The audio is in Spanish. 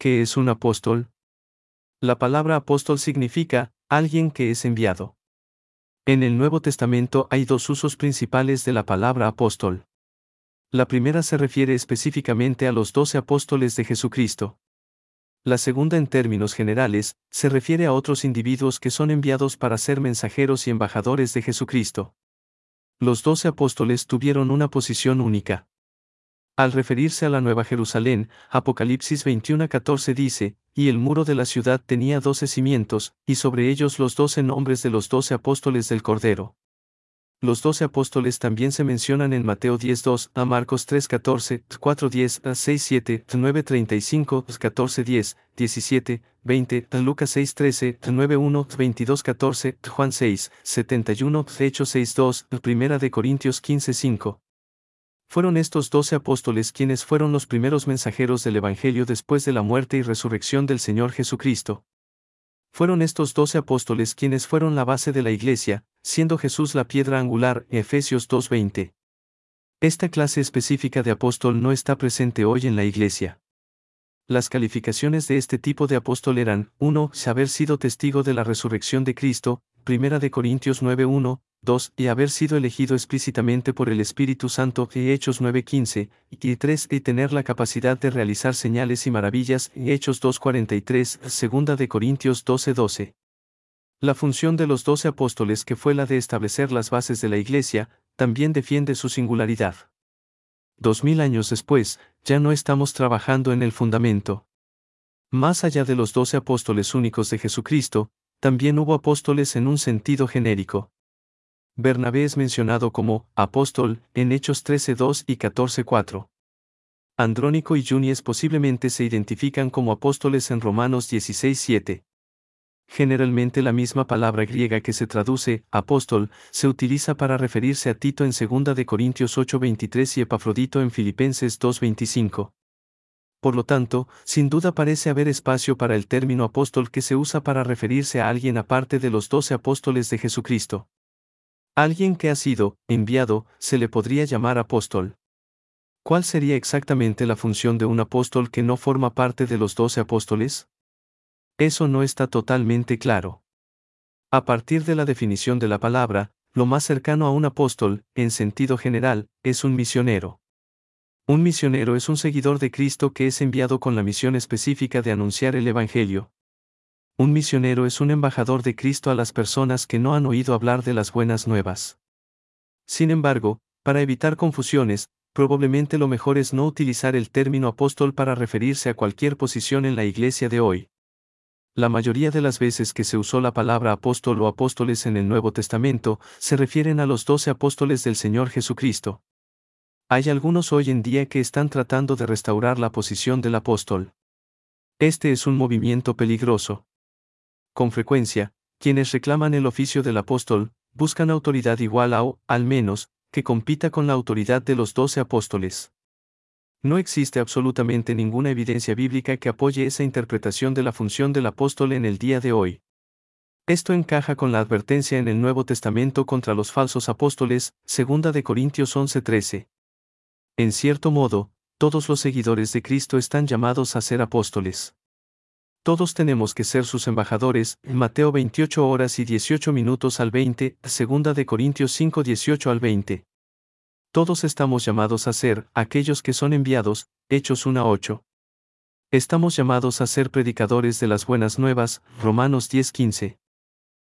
¿Qué es un apóstol? La palabra apóstol significa alguien que es enviado. En el Nuevo Testamento hay dos usos principales de la palabra apóstol. La primera se refiere específicamente a los 12 apóstoles de Jesucristo. La segunda, en términos generales, se refiere a otros individuos que son enviados para ser mensajeros y embajadores de Jesucristo. Los 12 apóstoles tuvieron una posición única. Al referirse a la Nueva Jerusalén, Apocalipsis 21:14 dice, y el muro de la ciudad tenía 12 cimientos, y sobre ellos los 12 nombres de los 12 apóstoles del Cordero. Los 12 apóstoles también se mencionan en Mateo 10:2, a Marcos 3:14, 4:10, 6:7, 9:35, 14:10, 17, 20, Lucas 6:13, 9:1, 22:14, Juan 6:71, Hechos 6:2, 1 de Corintios 15:5. Fueron estos 12 apóstoles quienes fueron los primeros mensajeros del Evangelio después de la muerte y resurrección del Señor Jesucristo. Fueron estos 12 apóstoles quienes fueron la base de la Iglesia, siendo Jesús la piedra angular, Efesios 2:20. Esta clase específica de apóstol no está presente hoy en la Iglesia. Las calificaciones de este tipo de apóstol eran: 1. Haber sido testigo de la resurrección de Cristo, 1 de Corintios 9:1, 2. Y haber sido elegido explícitamente por el Espíritu Santo, Hechos 9:15, y 3. Y tener la capacidad de realizar señales y maravillas, Hechos 2:43, 2 de Corintios 12:12. La función de los 12 apóstoles, que fue la de establecer las bases de la Iglesia, también defiende su singularidad. 2000 años después, ya no estamos trabajando en el fundamento. Más allá de los 12 apóstoles únicos de Jesucristo, también hubo apóstoles en un sentido genérico. Bernabé es mencionado como apóstol en Hechos 13:2 y 14:4. Andrónico y Junies posiblemente se identifican como apóstoles en Romanos 16:7. Generalmente la misma palabra griega que se traduce apóstol se utiliza para referirse a Tito en 2 de Corintios 8:23 y Epafrodito en Filipenses 2:25. Por lo tanto, sin duda parece haber espacio para el término apóstol, que se usa para referirse a alguien aparte de los 12 apóstoles de Jesucristo. Alguien que ha sido enviado se le podría llamar apóstol. ¿Cuál sería exactamente la función de un apóstol que no forma parte de los 12 apóstoles? Eso no está totalmente claro. A partir de la definición de la palabra, lo más cercano a un apóstol, en sentido general, es un misionero. Un misionero es un seguidor de Cristo que es enviado con la misión específica de anunciar el Evangelio. Un misionero es un embajador de Cristo a las personas que no han oído hablar de las buenas nuevas. Sin embargo, para evitar confusiones, probablemente lo mejor es no utilizar el término apóstol para referirse a cualquier posición en la Iglesia de hoy. La mayoría de las veces que se usó la palabra apóstol o apóstoles en el Nuevo Testamento, se refieren a los 12 apóstoles del Señor Jesucristo. Hay algunos hoy en día que están tratando de restaurar la posición del apóstol. Este es un movimiento peligroso. Con frecuencia, quienes reclaman el oficio del apóstol, buscan autoridad igual a, o, al menos, que compita con la autoridad de los 12 apóstoles. No existe absolutamente ninguna evidencia bíblica que apoye esa interpretación de la función del apóstol en el día de hoy. Esto encaja con la advertencia en el Nuevo Testamento contra los falsos apóstoles, 2 de Corintios 11:13. En cierto modo, todos los seguidores de Cristo están llamados a ser apóstoles. Todos tenemos que ser sus embajadores, Mateo 28:18 al 20, 2 de Corintios 5:18 al 20. Todos estamos llamados a ser aquellos que son enviados, Hechos 1:8. Estamos llamados a ser predicadores de las buenas nuevas, Romanos 10:15.